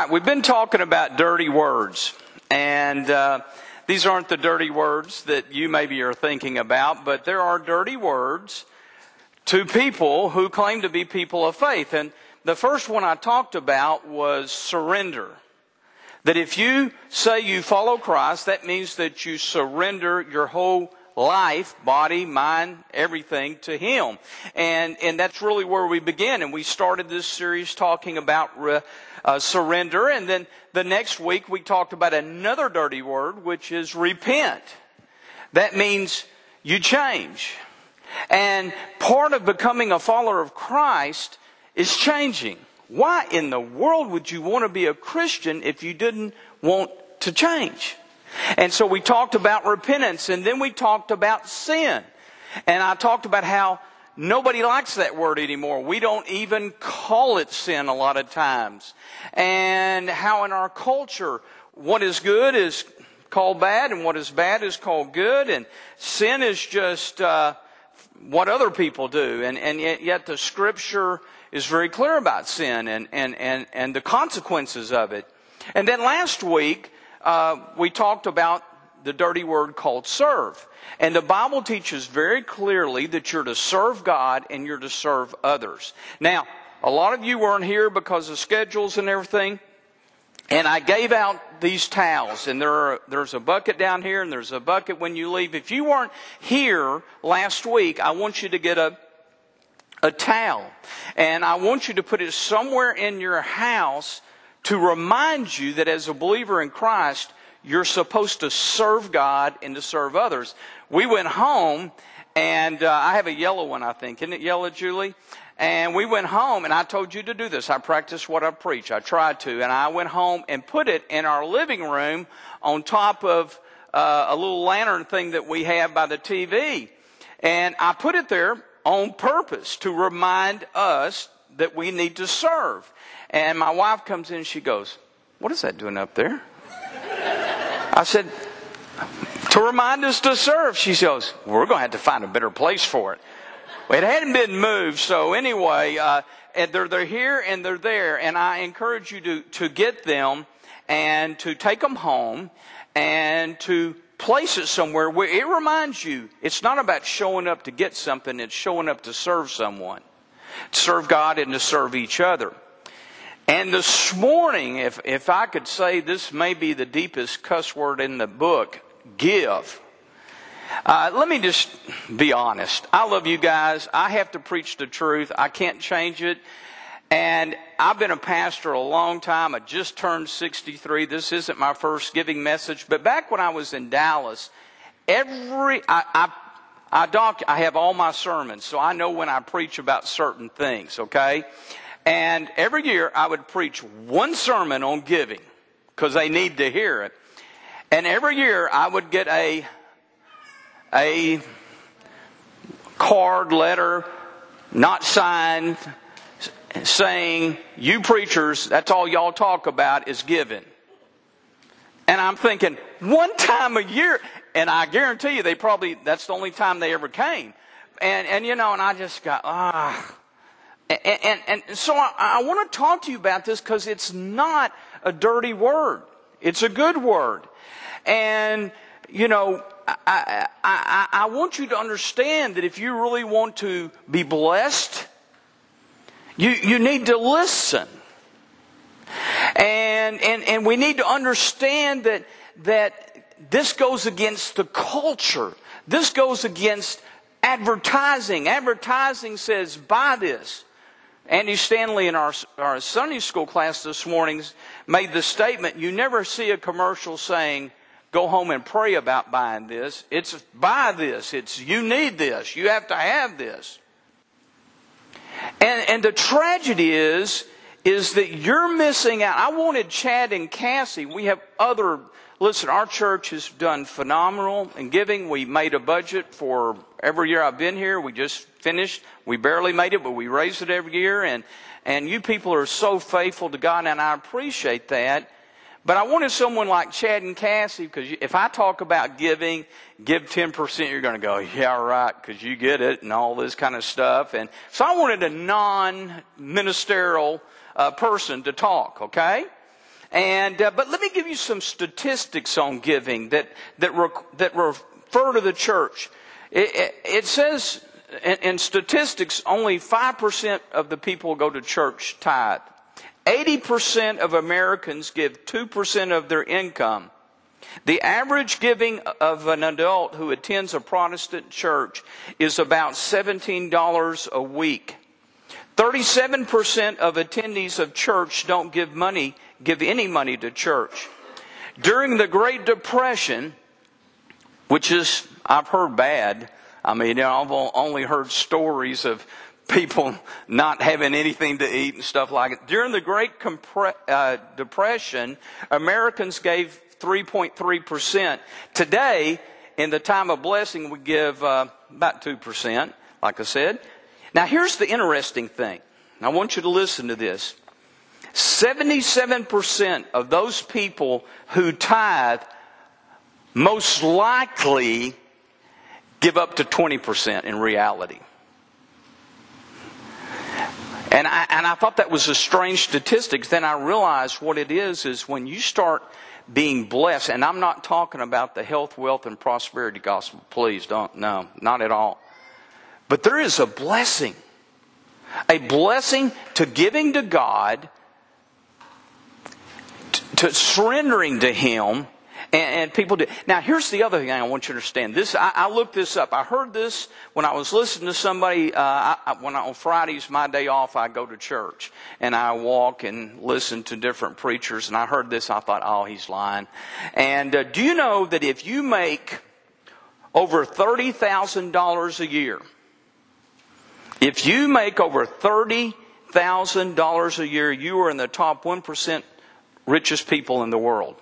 right, we've been talking about dirty words, and these aren't the dirty words that you maybe are thinking about, but there are dirty words to people who claim to be people of faith. And the first one I talked about was surrender. That if you say you follow Christ, that means that you surrender your whole life, body, mind, everything to Him. And that's really where we begin. And we started this series talking about surrender. And then the next week we talked about another dirty word, which is repent. That means you change. And part of becoming a follower of Christ is changing. Why in the world would you want to be a Christian if you didn't want to change? And so we talked about repentance, and then we talked about sin. And I talked about how nobody likes that word anymore. We don't even call it sin a lot of times. And how in our culture, what is good is called bad, and what is bad is called good. And sin is just what other people do. And yet the Scripture is very clear about sin and the consequences of it. And then last week, we talked about the dirty word called serve. And the Bible teaches very clearly that you're to serve God and you're to serve others. Now, a lot of you weren't here because of schedules and everything. And I gave out these towels. And there's a bucket down here and there's a bucket when you leave. If you weren't here last week, I want you to get a towel. And I want you to put it somewhere in your house to remind you that as a believer in Christ, you're supposed to serve God and to serve others. We went home, and I have a yellow one, I think. Isn't it yellow, Julie? And we went home, and I told you to do this. I practiced what I preach. I tried to. And I went home and put it in our living room on top of a little lantern thing that we have by the TV. And I put it there on purpose to remind us that we need to serve. And my wife comes in and she goes, "What is that doing up there?" I said, "To remind us to serve." She goes, "We're going to have to find a better place for it." Well, it hadn't been moved. So anyway, and they're here and they're there. And I encourage you to get them and to take them home and to place it somewhere where it reminds you it's not about showing up to get something. It's showing up to serve someone, to serve God and to serve each other. And this morning, if I could say this may be the deepest cuss word in the book, give. Let me just be honest. I love you guys. I have to preach the truth. I can't change it. And I've been a pastor a long time. I just turned 63. This isn't my first giving message. But back when I was in Dallas, I have all my sermons, so I know when I preach about certain things, okay? And every year I would preach one sermon on giving because they need to hear it. And every year I would get a card, letter, not signed, saying, "You preachers, that's all y'all talk about is giving." And I'm thinking, one time a year, and I guarantee you that's the only time they ever came. And I just got, And so I want to talk to you about this because it's not a dirty word. It's a good word. And, I want you to understand that if you really want to be blessed, you need to listen. And we need to understand that this goes against the culture. This goes against advertising. Advertising says, buy this. Andy Stanley in our Sunday school class this morning made the statement, you never see a commercial saying, go home and pray about buying this. It's buy this. It's you need this. You have to have this. And the tragedy is that you're missing out. I wanted Chad and Cassie. We have listen, our church has done phenomenal in giving. We made a budget for every year I've been here. We just finished. We barely made it, but we raised it every year. And you people are so faithful to God, and I appreciate that. But I wanted someone like Chad and Cassie, because if I talk about giving, give 10%, you're going to go, yeah, right, because you get it, and all this kind of stuff. And so I wanted a non-ministerial person to talk, okay? But let me give you some statistics on giving that refer to the church. It says in statistics only 5% of the people go to church tithe. 80% of Americans give 2% of their income. The average giving of an adult who attends a Protestant church is about $17 a week. 37% of attendees of church don't give any money to church. During the Great Depression, which is, I've heard bad. I mean, I've only heard stories of people not having anything to eat and stuff like it. During the Great Depression, Americans gave 3.3%. Today, in the time of blessing, we give about 2%, like I said. Now, here's the interesting thing. I want you to listen to this. 77% of those people who tithe most likely give up to 20% in reality. And I thought that was a strange statistic. Then I realized what it is when you start being blessed, and I'm not talking about the health, wealth, and prosperity gospel. Please don't, no, not at all. But there is a blessing to giving to God, to surrendering to Him, and people do. Now, here's the other thing I want you to understand. I looked this up. I heard this when I was listening to somebody. On Fridays, my day off, I go to church and I walk and listen to different preachers. And I heard this. I thought, oh, he's lying. And do you know that if you make over $30,000 a year, if you make over $30,000 a year, you are in the top 1% richest people in the world.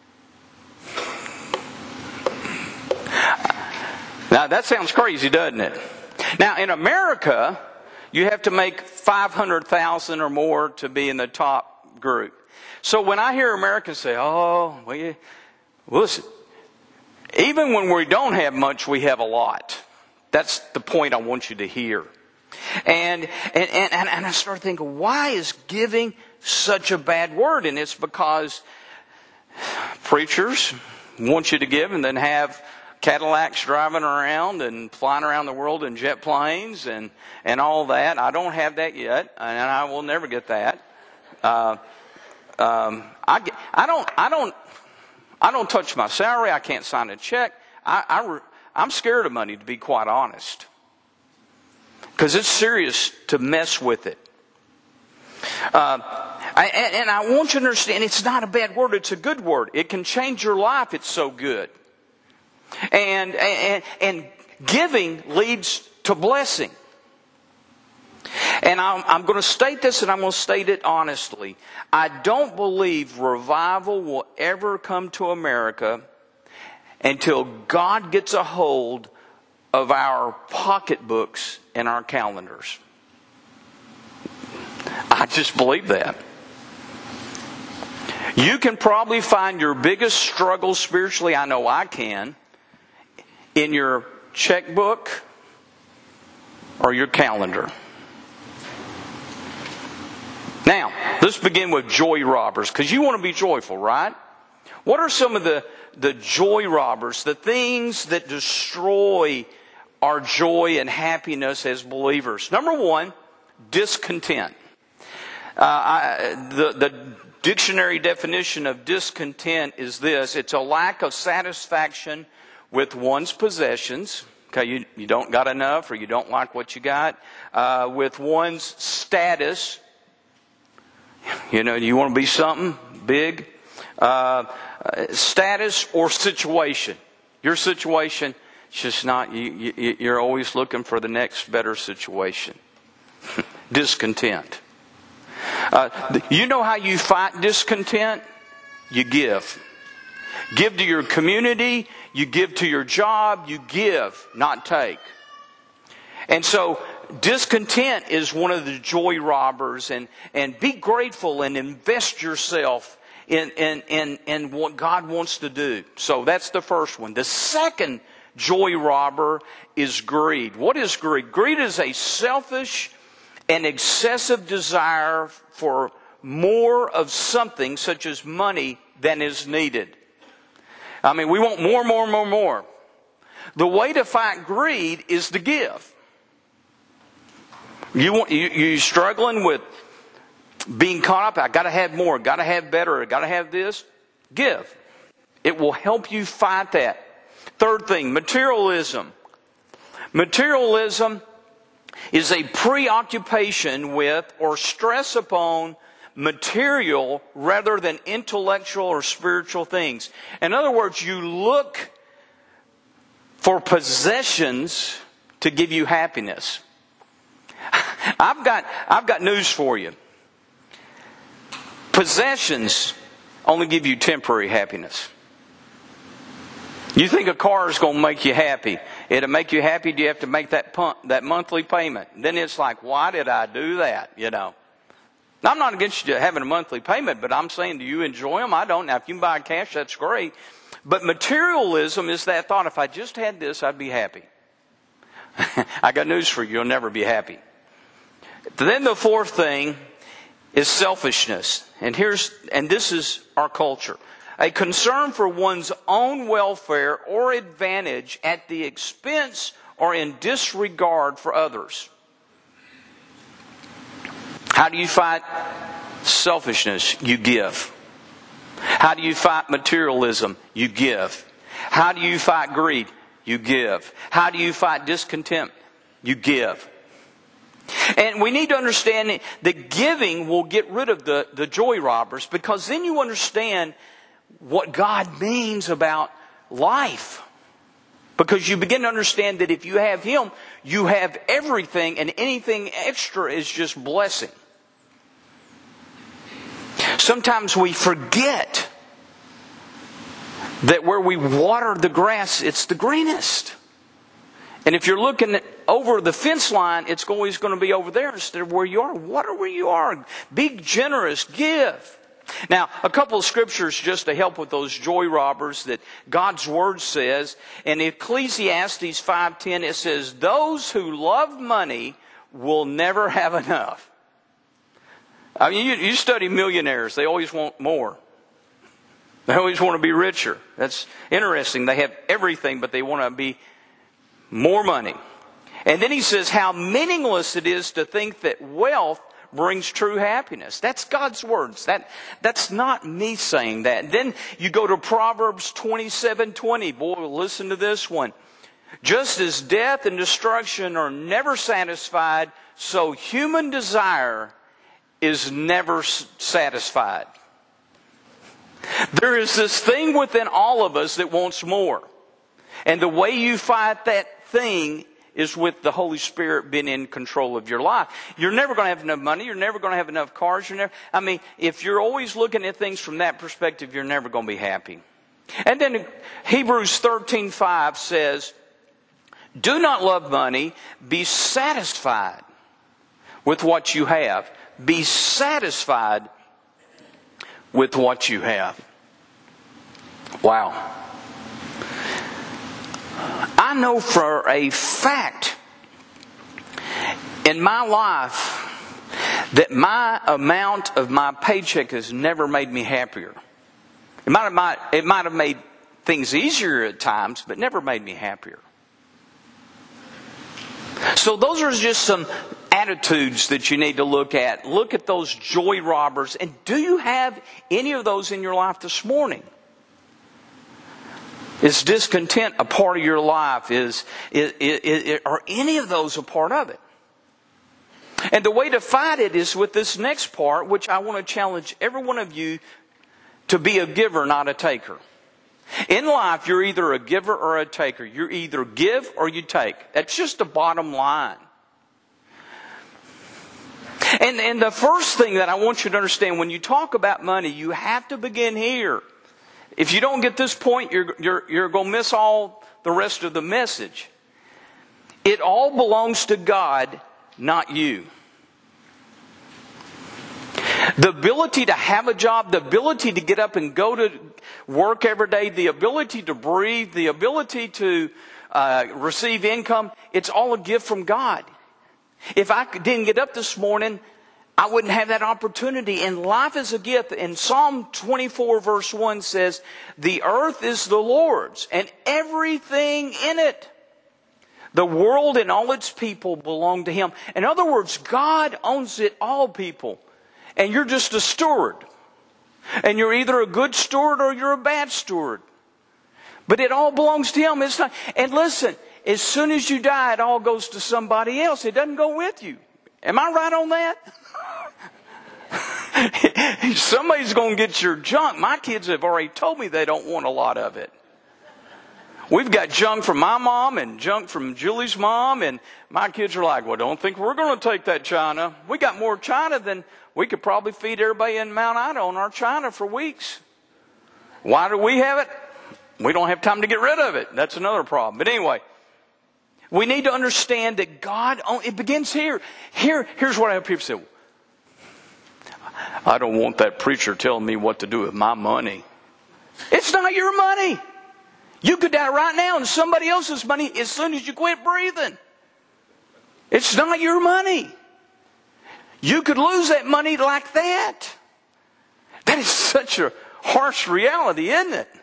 Now, that sounds crazy, doesn't it? Now, in America, you have to make $500,000 or more to be in the top group. So when I hear Americans say, oh, well, listen, even when we don't have much, we have a lot. That's the point I want you to hear. And I started thinking, why is giving such a bad word? And it's because preachers want you to give and then have Cadillacs driving around and flying around the world in jet planes and all that. I don't have that yet, and I will never get that. I don't touch my salary. I can't sign a check. I'm scared of money, to be quite honest, because it's serious to mess with it. And I want you to understand, it's not a bad word. It's a good word. It can change your life. It's so good. And giving leads to blessing. And I'm going to state this, and I'm going to state it honestly. I don't believe revival will ever come to America until God gets a hold of our pocketbooks and our calendars. I just believe that. You can probably find your biggest struggle spiritually, I know I can, in your checkbook or your calendar. Now, let's begin with joy robbers, because you want to be joyful, right? What are some of the joy robbers, the things that destroy our joy and happiness as believers? Number one, discontent. The dictionary definition of discontent is this: it's a lack of satisfaction with one's possessions. Okay, you don't got enough, or you don't like what you got. With one's status. You know, you want to be something big. Status or situation. Your situation, it's just not, you're always looking for the next better situation. Discontent. You know how you fight discontent? You give. Give to your community. You give to your job. You give, not take. And so discontent is one of the joy robbers. And be grateful and invest yourself in what God wants to do. So that's the first one. The second joy robber is greed. What is greed? Greed is a selfish and excessive desire for more of something, such as money, than is needed. I mean, we want more, more, more, more. The way to fight greed is to give. You're struggling with being caught up. I got to have more, got to have better, I got to have this. Give. It will help you fight that. Third thing, materialism. Materialism is a preoccupation with or stress upon material rather than intellectual or spiritual things. In other words, you look for possessions to give you happiness. I've got news for you. Possessions only give you temporary happiness. You think a car is going to make you happy. It'll make you happy. Do you have to make that monthly payment? Then it's like, why did I do that? You know. Now, I'm not against you having a monthly payment, but I'm saying, do you enjoy them? I don't. Now, if you can buy cash, that's great. But materialism is that thought, if I just had this, I'd be happy. I got news for you. You'll never be happy. Then the fourth thing is selfishness. And this is our culture. A concern for one's own welfare or advantage at the expense or in disregard for others. How do you fight selfishness? You give. How do you fight materialism? You give. How do you fight greed? You give. How do you fight discontent? You give. And we need to understand that giving will get rid of the joy robbers, because then you understand what God means about life. Because you begin to understand that if you have Him, you have everything, and anything extra is just blessing. Sometimes we forget that where we water the grass, it's the greenest. And if you're looking over the fence line, it's always going to be over there instead of where you are. Water where you are. Be generous. Give. Now, a couple of scriptures just to help with those joy robbers that God's Word says. In Ecclesiastes 5:10, it says, those who love money will never have enough. I mean, you study millionaires. They always want more. They always want to be richer. That's interesting. They have everything, but they want to be more money. And then he says how meaningless it is to think that wealth brings true happiness. That's God's words. That's not me saying that. Then you go to Proverbs 27:20. Boy, listen to this one. Just as death and destruction are never satisfied, so human desire is never satisfied. There is this thing within all of us that wants more. And the way you fight that thing is with the Holy Spirit being in control of your life. You're never going to have enough money. You're never going to have enough cars. If you're always looking at things from that perspective, you're never going to be happy. And then Hebrews 13:5 says, do not love money. Be satisfied with what you have. Be satisfied with what you have. Wow. I know for a fact in my life that my amount of my paycheck has never made me happier. It might have made things easier at times, but never made me happier. So those are just some attitudes that you need to look at. Look at those joy robbers. And do you have any of those in your life this morning? Is discontent a part of your life? Are any of those a part of it? And the way to fight it is with this next part, which I want to challenge every one of you to be a giver, not a taker. In life, you're either a giver or a taker. You either give or you take. That's just the bottom line. And the first thing that I want you to understand, when you talk about money, you have to begin here. If you don't get this point, you're going to miss all the rest of the message. It all belongs to God, not you. The ability to have a job, the ability to get up and go to work every day, the ability to breathe, the ability to receive income, it's all a gift from God. If I didn't get up this morning, I wouldn't have that opportunity. And life is a gift. And Psalm 24 verse 1 says, the earth is the Lord's and everything in it. The world and all its people belong to Him. In other words, God owns it all, people. And you're just a steward. And you're either a good steward or you're a bad steward. But it all belongs to Him. It's not, and listen, as soon as you die, it all goes to somebody else. It doesn't go with you. Am I right on that? Somebody's going to get your junk. My kids have already told me they don't want a lot of it. We've got junk from my mom and junk from Julie's mom, and my kids are like, well, don't think we're going to take that china. We got more china than we could probably feed everybody in Mount Ida on our china for weeks. Why do we have it? We don't have time to get rid of it. That's another problem. But anyway, we need to understand that God, it begins here. Here's what I have people say. I don't want that preacher telling me what to do with my money. It's not your money. You could die right now and somebody else's money as soon as you quit breathing. It's not your money. You could lose that money like that. That is such a harsh reality, isn't it?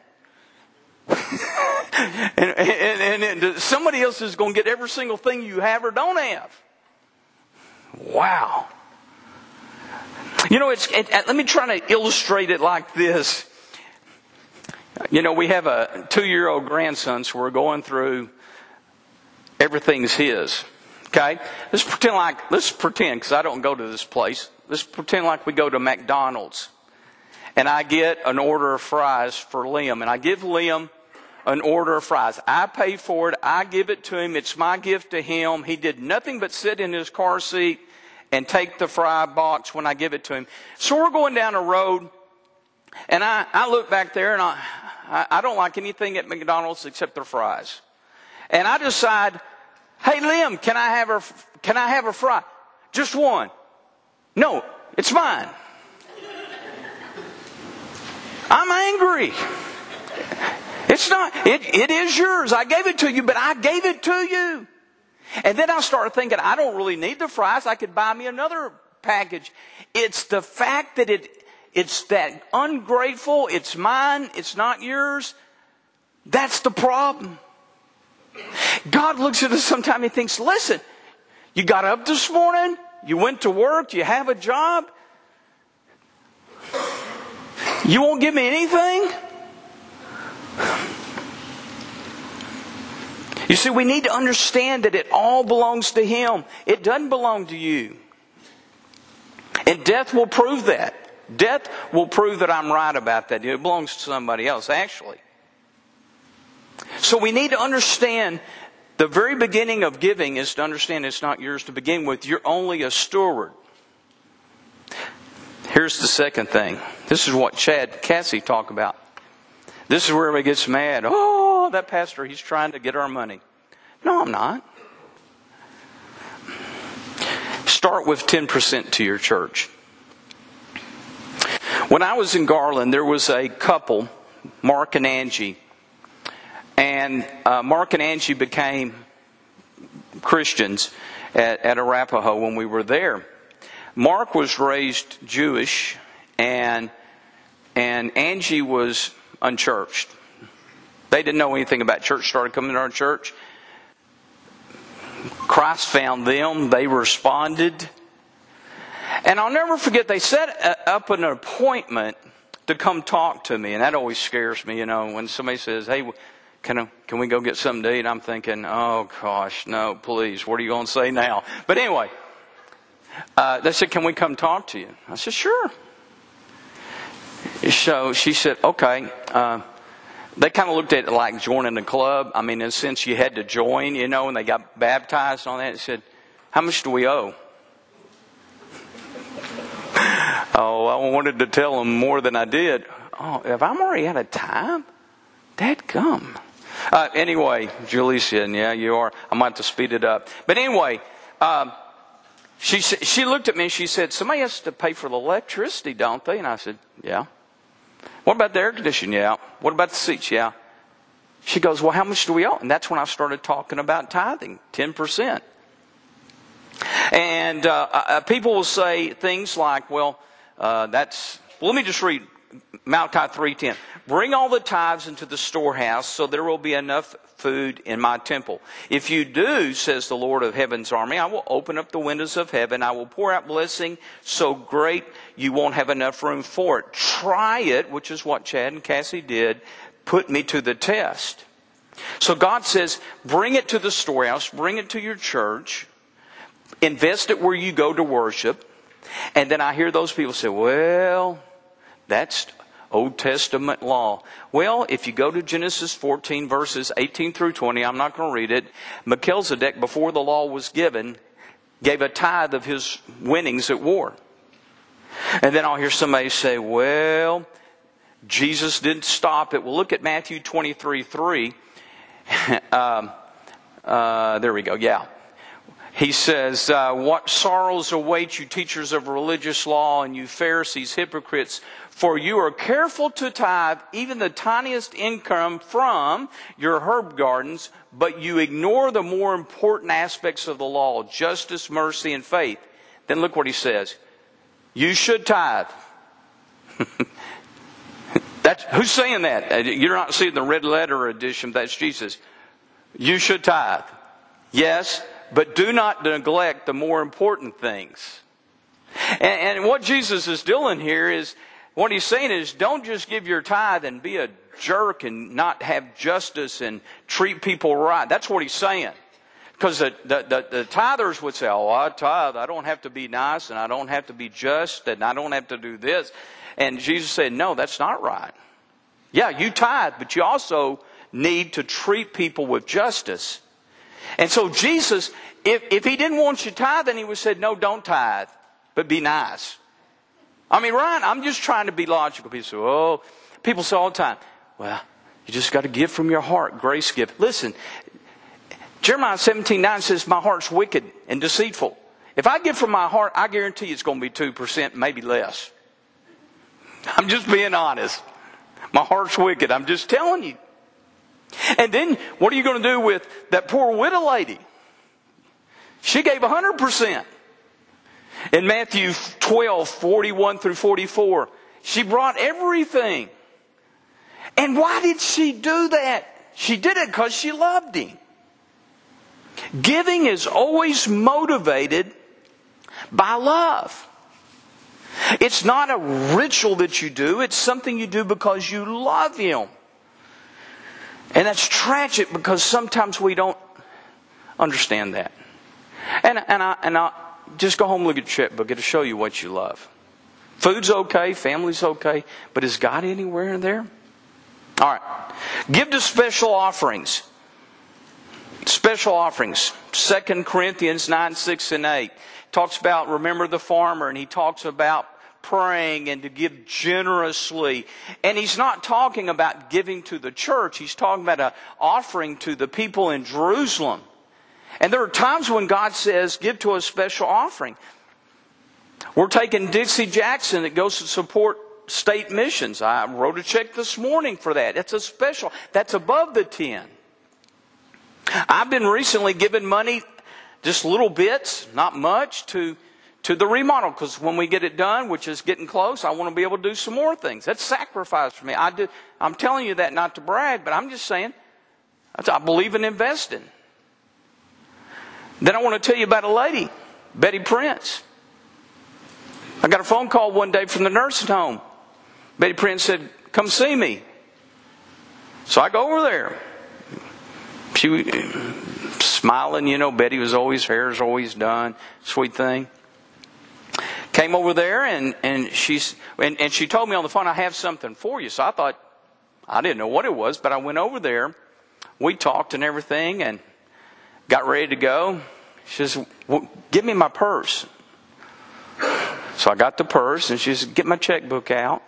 and somebody else is going to get every single thing you have or don't have. Wow. You know, let me try to illustrate it like this. You know, we have a 2-year-old grandson, so we're going through everything's his. Okay? Let's pretend, because I don't go to this place. Let's pretend like we go to McDonald's. And I get an order of fries for Liam. And I give Liam an order of fries. I pay for it. I give it to him. It's my gift to him. He did nothing but sit in his car seat and take the fry box when I give it to him. So we're going down a road. And I look back there and I don't like anything at McDonald's except their fries. And I decide, hey Liam, can I have a fry? Just one. No, it's mine. I'm angry. It's not, it is yours. I gave it to you, but I gave it to you. And then I started thinking, I don't really need the fries. I could buy me another package. It's the fact that it's that ungrateful, it's mine, it's not yours. That's the problem. God looks at us sometimes and thinks, listen, you got up this morning, you went to work, you have a job. You won't give me anything? You see, we need to understand that it all belongs to Him. It doesn't belong to you. And death will prove that. Death will prove that I'm right about that. It belongs to somebody else, actually. So we need to understand the very beginning of giving is to understand it's not yours to begin with. You're only a steward. Here's the second thing. This is what Chad Cassie talked about. This is where everybody gets mad. Oh, that pastor, he's trying to get our money. No, I'm not. Start with 10% to your church. When I was in Garland, there was a couple, Mark and Angie. And Mark and Angie became Christians at Arapahoe when we were there. Mark was raised Jewish, and Angie was unchurched. They didn't know anything about church, started coming to our church. Christ found them. They responded. And I'll never forget, they set up an appointment to come talk to me. And that always scares me, you know, when somebody says, hey, can we go get something to eat? I'm thinking, oh gosh, no, please. What are you going to say now? But anyway, they said, can we come talk to you? I said, sure. So she said, okay. They kind of looked at it like joining a club. I mean, in a sense, you had to join, you know, and they got baptized on that. They said, how much do we owe? Oh, I wanted to tell them more than I did. Oh, if I'm already out of time? Dadgum. Anyway, Julie said, yeah, you are. I might have to speed it up. But anyway, she looked at me and she said, somebody has to pay for the electricity, don't they? And I said, yeah. What about the air conditioning? Yeah. What about the seats? Yeah. She goes, well, how much do we owe? And that's when I started talking about tithing, 10%. And people will say things like, well, let me just read Malachi 3:10. Bring all the tithes into the storehouse, so there will be enough food in my temple. If you do, says the Lord of heaven's army, I will open up the windows of heaven. I will pour out blessing so great you won't have enough room for it. Try it, which is what Chad and Cassie did. Put me to the test. So God says, bring it to the storehouse, bring it to your church, invest it where you go to worship. And then I hear those people say, well, that's Old Testament law. Well, if you go to Genesis 14 verses 18 through 20, I'm not going to read it. Melchizedek, before the law was given, gave a tithe of his winnings at war. And then I'll hear somebody say, well, Jesus didn't stop it. Well, look at Matthew 23:3. There we go. Yeah. He says, what sorrows await you, teachers of religious law, and you Pharisees, hypocrites, for you are careful to tithe even the tiniest income from your herb gardens, but you ignore the more important aspects of the law, justice, mercy, and faith. Then look what he says. You should tithe. Who's saying that? You're not seeing the red letter edition. That's Jesus. You should tithe. Yes, but do not neglect the more important things. And what Jesus is doing here is, what he's saying is, don't just give your tithe and be a jerk and not have justice and treat people right. That's what he's saying. Because the tithers would say, oh, I tithe. I don't have to be nice, and I don't have to be just, and I don't have to do this. And Jesus said, no, that's not right. Yeah, you tithe, but you also need to treat people with justice. And so Jesus, if he didn't want you to tithe, then he would have said, no, don't tithe, but be nice. I mean, Ryan, I'm just trying to be logical. People say all the time, well, you just got to give from your heart, grace give. Listen, Jeremiah 17:9 says, my heart's wicked and deceitful. If I give from my heart, I guarantee it's going to be 2%, maybe less. I'm just being honest. My heart's wicked. I'm just telling you. And then, what are you going to do with that poor widow lady? She gave 100%. In Matthew 12:41 through 44, she brought everything. And why did she do that? She did it because she loved him. Giving is always motivated by love. It's not a ritual that you do. It's something you do because you love him. And that's tragic because sometimes we don't understand that. And I just go home and look at your checkbook. It'll show you what you love. Food's okay. Family's okay. But is God anywhere in there? All right. Give to special offerings. Special offerings. 2 Corinthians 9, 6, and 8. Talks about, remember the farmer, and he talks about praying and to give generously. And he's not talking about giving to the church. He's talking about an offering to the people in Jerusalem. And there are times when God says, give to a special offering. We're taking Dixie Jackson that goes to support state missions. I wrote a check this morning for that. It's a special. That's above the 10. I've been recently giving money, just little bits, not much, to the remodel. Because when we get it done, which is getting close, I want to be able to do some more things. That's sacrifice for me. I'm telling you that not to brag, but I'm just saying, I believe in investing. Then I want to tell you about a lady, Betty Prince. I got a phone call one day from the nursing home. Betty Prince said, come see me. So I go over there. She was smiling, Betty was always, hair is always done, sweet thing. Came over there and she told me on the phone, I have something for you. So I thought, I didn't know what it was, but I went over there. We talked and everything and got ready to go. She says, well, give me my purse. So I got the purse and she said, get my checkbook out.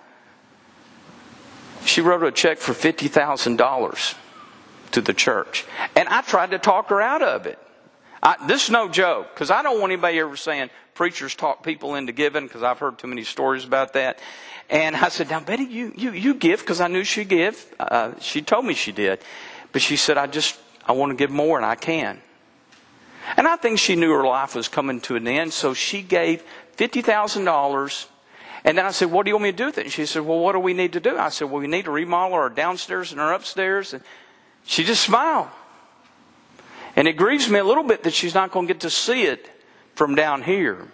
She wrote a check for $50,000 to the church. And I tried to talk her out of it. This is no joke, because I don't want anybody ever saying preachers talk people into giving, because I've heard too many stories about that. And I said, now Betty, you give, because I knew she'd give. She told me she did. But she said, I want to give more, and I can. And I think she knew her life was coming to an end, so she gave $50,000. And then I said, what do you want me to do with it? And she said, well, what do we need to do? I said, well, we need to remodel our downstairs and our upstairs. And she just smiled. And it grieves me a little bit that she's not going to get to see it from down here.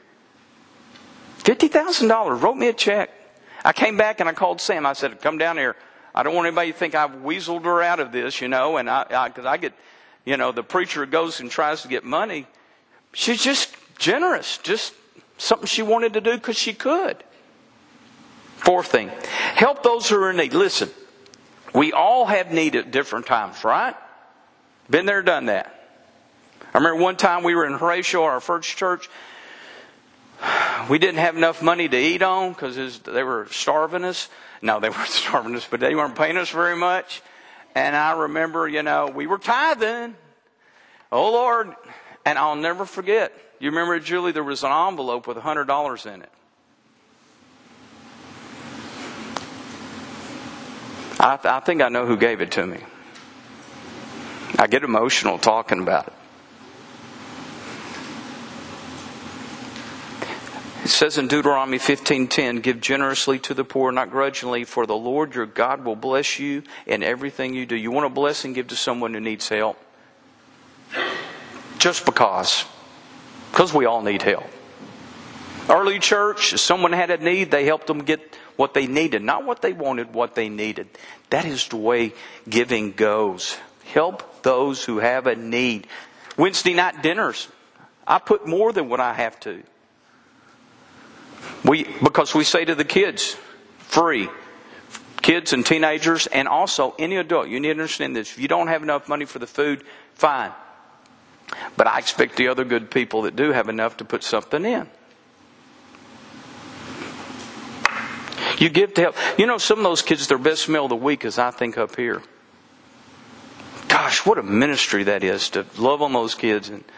$50,000, wrote me a check. I came back and I called Sam. I said, come down here. I don't want anybody to think I've weaseled her out of this, and because I get, the preacher goes and tries to get money. She's just generous, just something she wanted to do because she could. Fourth thing, help those who are in need. Listen, we all have need at different times, right? Been there, done that. I remember one time we were in Horatio, our first church. We didn't have enough money to eat on because they were starving us. No, they weren't starving us, but they weren't paying us very much. And I remember, we were tithing. Oh, Lord. And I'll never forget. You remember, Julie, there was an envelope with $100 in it. I think I know who gave it to me. I get emotional talking about it. It says in Deuteronomy 15:10, give generously to the poor, not grudgingly, for the Lord your God will bless you in everything you do. You want a blessing, give to someone who needs help. Just because. Because we all need help. Early church, if someone had a need, they helped them get what they needed. Not what they wanted, what they needed. That is the way giving goes. Help those who have a need. Wednesday night dinners. I put more than what I have to. Because we say to the kids, free. Kids and teenagers and also any adult. You need to understand this. If you don't have enough money for the food, fine. But I expect the other good people that do have enough to put something in. You give to help. Some of those kids, their best meal of the week is, I think, up here. Gosh, what a ministry that is to love on those kids. And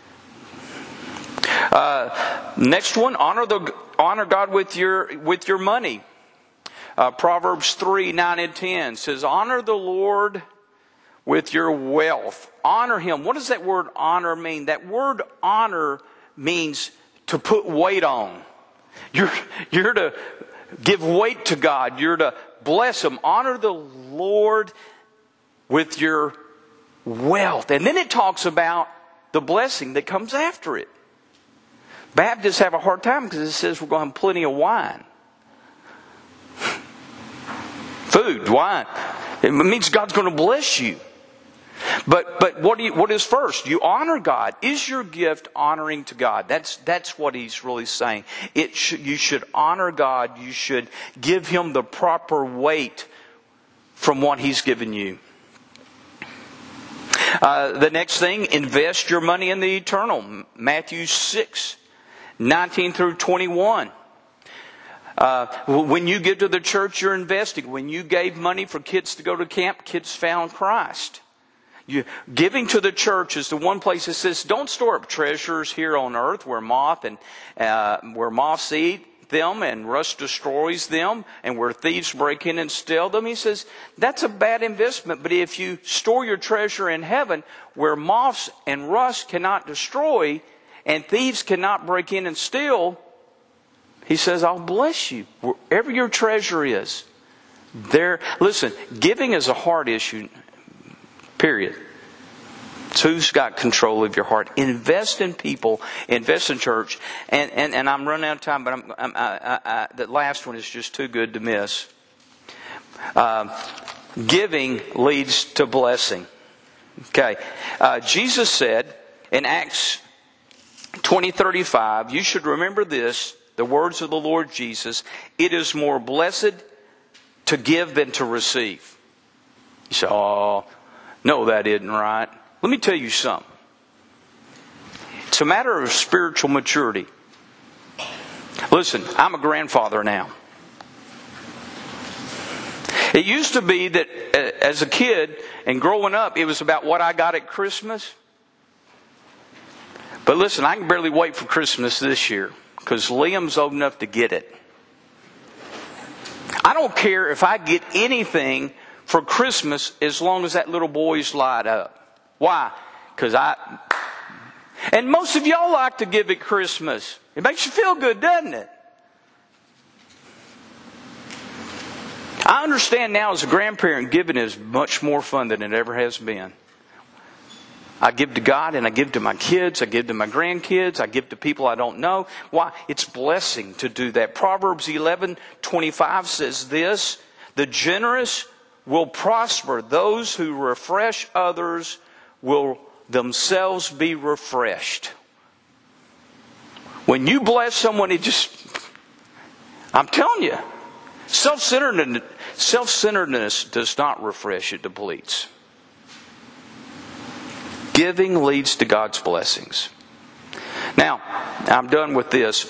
next one, honor God with your money. Proverbs 3:9-10 says, honor the Lord with your wealth. Honor Him. What does that word honor mean? That word honor means to put weight on. You're to give weight to God. You're to bless Him. Honor the Lord with your wealth. And then it talks about the blessing that comes after it. Baptists have a hard time because it says we're going to have plenty of wine. Food, wine. It means God's going to bless you. But what is first? You honor God. Is your gift honoring to God? That's what he's really saying. You should honor God. You should give Him the proper weight from what He's given you. The next thing, invest your money in the eternal. Matthew 6:19-21. When you give to the church, you're investing. When you gave money for kids to go to camp, kids found Christ. Giving to the church is the one place that says, don't store up treasures here on earth where moths eat them and rust destroys them and where thieves break in and steal them. He says, that's a bad investment. But if you store your treasure in heaven where moths and rust cannot destroy and thieves cannot break in and steal, He says, I'll bless you wherever your treasure is. Listen, giving is a heart issue. Period. It's who's got control of your heart. Invest in people. Invest in church. And I'm running out of time, but the last one is just too good to miss. Giving leads to blessing. Okay. Jesus said in Acts 20:35, you should remember this, the words of the Lord Jesus, it is more blessed to give than to receive. You say, oh, no, that isn't right. Let me tell you something. It's a matter of spiritual maturity. Listen, I'm a grandfather now. It used to be that as a kid and growing up, it was about what I got at Christmas. But listen, I can barely wait for Christmas this year because Liam's old enough to get it. I don't care if I get anything for Christmas as long as that little boy's light up. Why? Because And most of y'all like to give at Christmas. It makes you feel good, doesn't it? I understand now as a grandparent, giving is much more fun than it ever has been. I give to God and I give to my kids. I give to my grandkids. I give to people I don't know. Why? It's blessing to do that. Proverbs 11:25 says this: the generous will prosper. Those who refresh others will themselves be refreshed. When you bless someone, I'm telling you, self-centeredness does not refresh, it depletes. Giving leads to God's blessings. Now, I'm done with this.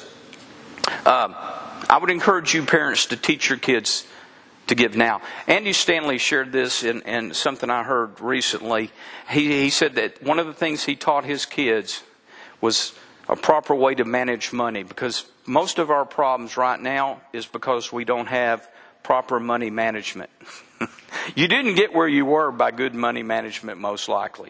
I would encourage you parents to teach your kids to give now. Andy Stanley shared this in something I heard recently. He said that one of the things he taught his kids was a proper way to manage money, because most of our problems right now is because we don't have proper money management. You didn't get where you were by good money management, most likely.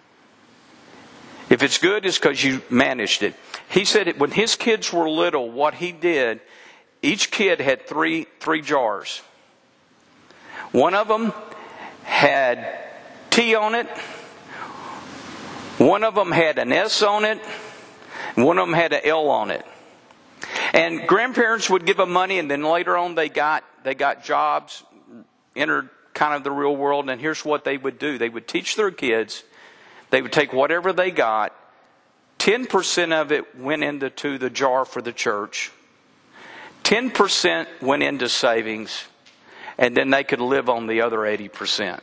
If it's good, it's because you managed it. He said when his kids were little, what he did, each kid had three jars. One of them had T on it. One of them had an S on it. And one of them had an L on it. And grandparents would give them money, and then later on they got jobs, entered kind of the real world. And here's what they would do. They would teach their kids. They would take whatever they got. 10% of it went into the jar for the church. 10% went into savings. And then they could live on the other 80%.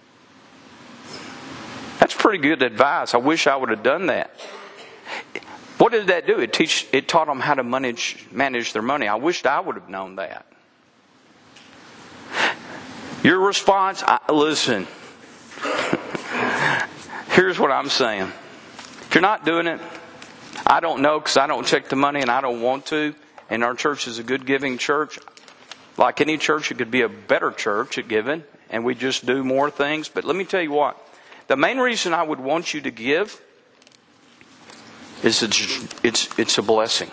That's pretty good advice. I wish I would have done that. What did that do? It taught them how to manage their money. I wished I would have known that. Your response, listen. Here's what I'm saying. If you're not doing it, I don't know, because I don't check the money and I don't want to. And our church is a good giving church. Like any church, it could be a better church at giving, and we just do more things. But let me tell you what. The main reason I would want you to give is it's a blessing.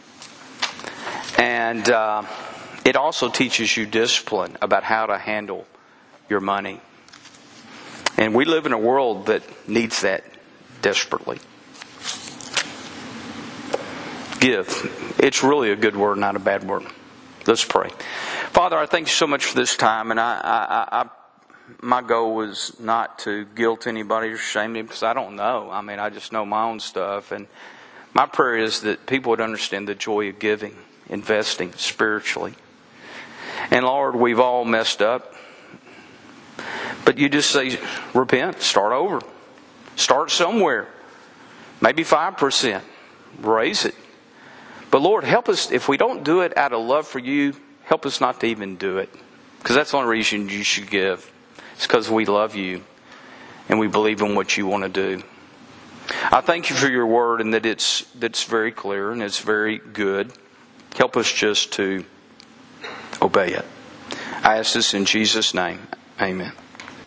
And it also teaches you discipline about how to handle your money. And we live in a world that needs that desperately. Give. It's really a good word, not a bad word. Let's pray. Father, I thank you so much for this time. And my goal was not to guilt anybody or shame them, because I don't know. I mean, I just know my own stuff. And my prayer is that people would understand the joy of giving, investing spiritually. And Lord, we've all messed up. But you just say, repent, start over. Start somewhere. Maybe 5%. Raise it. But Lord, help us, if we don't do it out of love for you, help us not to even do it. Because that's the only reason you should give. It's because we love you and we believe in what you want to do. I thank you for your word, and that it's very clear and it's very good. Help us just to obey it. I ask this in Jesus' name. Amen.